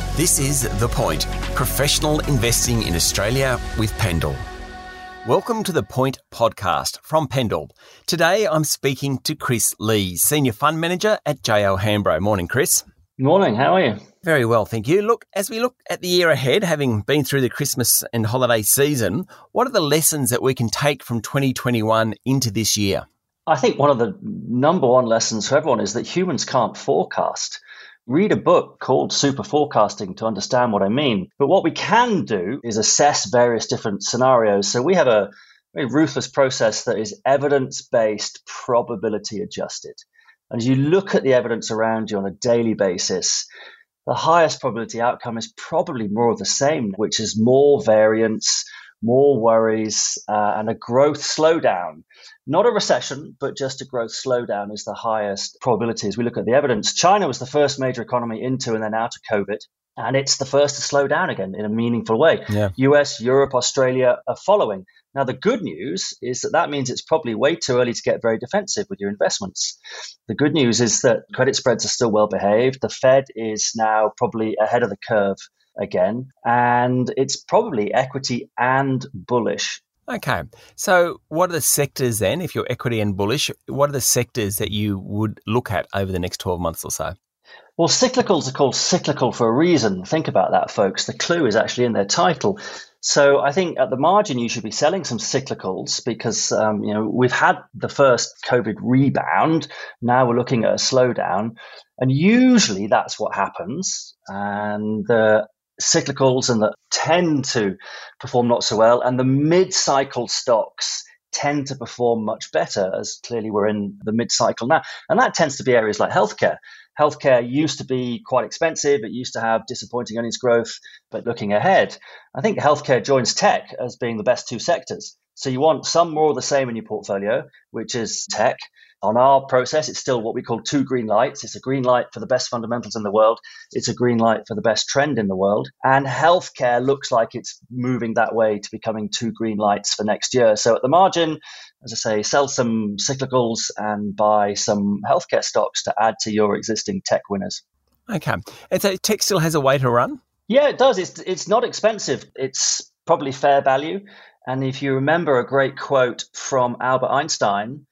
This is The Point, professional investing in Australia with Pendal. Welcome to The Point podcast from Pendal. Today I'm speaking to Chris Lee, Senior Fund Manager at JL Hambro. Morning, Chris. Morning, how are you? Very well, thank you. Look, as we look at the year ahead, having been through the Christmas and holiday season, what are the lessons that we can take from 2021 into this year? I think one of the number one lessons for everyone is that humans can't forecast. Read a book called Super Forecasting to understand what I mean. But what we can do is assess various different scenarios. So we have a very ruthless process that is evidence-based, probability adjusted. And as you look at the evidence around you on a daily basis, the highest probability outcome is probably more of the same, which is more variance, more worries, and a growth slowdown. Not a recession, but just a growth slowdown is the highest probability as we look at the evidence. China was the first major economy into and then out of COVID, and it's the first to slow down again in a meaningful way. Yeah. US, Europe, Australia are following. Now, the good news is that means it's probably way too early to get very defensive with your investments. The good news is that credit spreads are still well behaved. The Fed is now probably ahead of the curve again, and it's probably equity and bullish. Okay, so what are the sectors then, if you're equity and bullish, what are the sectors that you would look at over the next 12 months or so? Well, cyclicals are called cyclical for a reason. Think about that, folks. The clue is actually in their title. So I think at the margin, you should be selling some cyclicals because, we've had the first COVID rebound. Now we're looking at a slowdown. And usually that's what happens. And the cyclicals and that tend to perform not so well. And the mid-cycle stocks tend to perform much better, as clearly we're in the mid-cycle now. And that tends to be areas like healthcare. Healthcare used to be quite expensive. It used to have disappointing earnings growth. But looking ahead, I think healthcare joins tech as being the best two sectors. So you want some more of the same in your portfolio, which is tech. On our process, it's still what we call two green lights. It's a green light for the best fundamentals in the world. It's a green light for the best trend in the world. And healthcare looks like it's moving that way to becoming two green lights for next year. So at the margin, as I say, sell some cyclicals and buy some healthcare stocks to add to your existing tech winners. Okay. And so tech still has a way to run? Yeah, it does. It's not expensive. It's probably fair value. And if you remember a great quote from Albert Einstein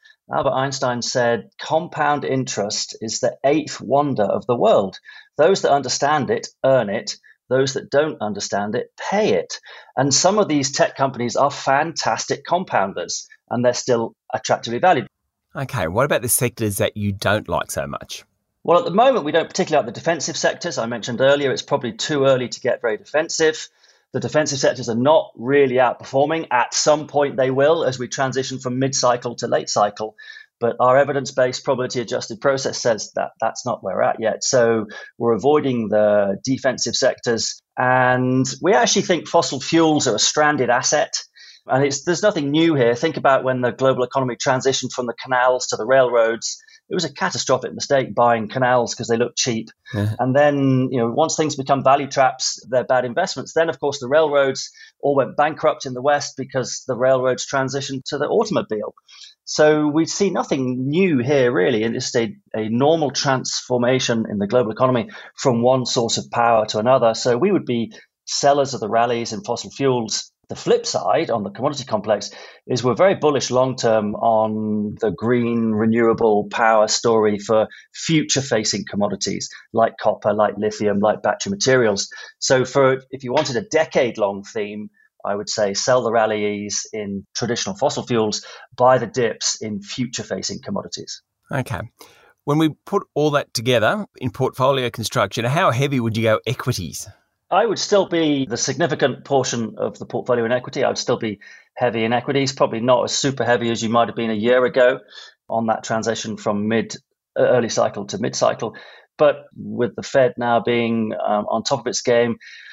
said, compound interest is the eighth wonder of the world. Those that understand it, earn it. Those that don't understand it, pay it. And some of these tech companies are fantastic compounders, and they're still attractively valued. Okay, what about the sectors that you don't like so much? Well, at the moment, we don't particularly like the defensive sectors. I mentioned earlier, it's probably too early to get very defensive. The defensive sectors are not really outperforming. At some point, they will as we transition from mid-cycle to late cycle. But our evidence-based probability-adjusted process says that that's not where we're at yet. So we're avoiding the defensive sectors. And we actually think fossil fuels are a stranded asset. And there's nothing new here. Think about when the global economy transitioned from the canals to the railroads. It was a catastrophic mistake buying canals because they look cheap. Yeah. And then, once things become value traps, they're bad investments. Then, of course, the railroads all went bankrupt in the West because the railroads transitioned to the automobile. So we see nothing new here, really. It's a normal transformation in the global economy from one source of power to another. So we would be sellers of the rallies in fossil fuels. The flip side on the commodity complex is we're very bullish long-term on the green renewable power story for future-facing commodities like copper, like lithium, like battery materials. So if you wanted a decade-long theme, I would say sell the rallies in traditional fossil fuels, buy the dips in future-facing commodities. Okay. When we put all that together in portfolio construction, how heavy would you go equities? I would still be the significant portion of the portfolio in equity. I would still be heavy in equities, probably not as super heavy as you might have been a year ago on that transition from early cycle to mid cycle. But with the Fed now being on top of its game,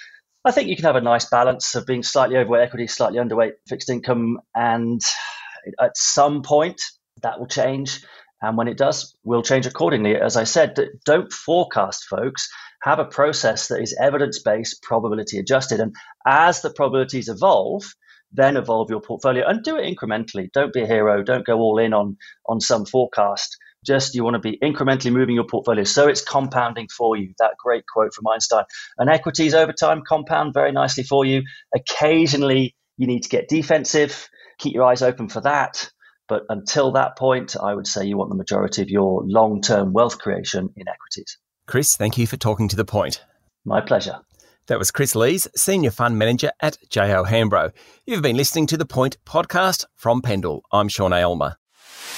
I think you can have a nice balance of being slightly overweight equity, slightly underweight fixed income. And at some point that will change. And when it does, we'll change accordingly. As I said, don't forecast, folks. Have a process that is evidence-based, probability adjusted. And as the probabilities evolve, then evolve your portfolio and do it incrementally. Don't be a hero. Don't go all in on some forecast. You want to be incrementally moving your portfolio so it's compounding for you. That great quote from Einstein. And equities over time compound very nicely for you. Occasionally, you need to get defensive. Keep your eyes open for that. But until that point, I would say you want the majority of your long-term wealth creation in equities. Chris, thank you for talking to The Point. My pleasure. That was Chris Lees, Senior Fund Manager at J.O. Hambro. You've been listening to The Point podcast from Pendal. I'm Sean Aylmer.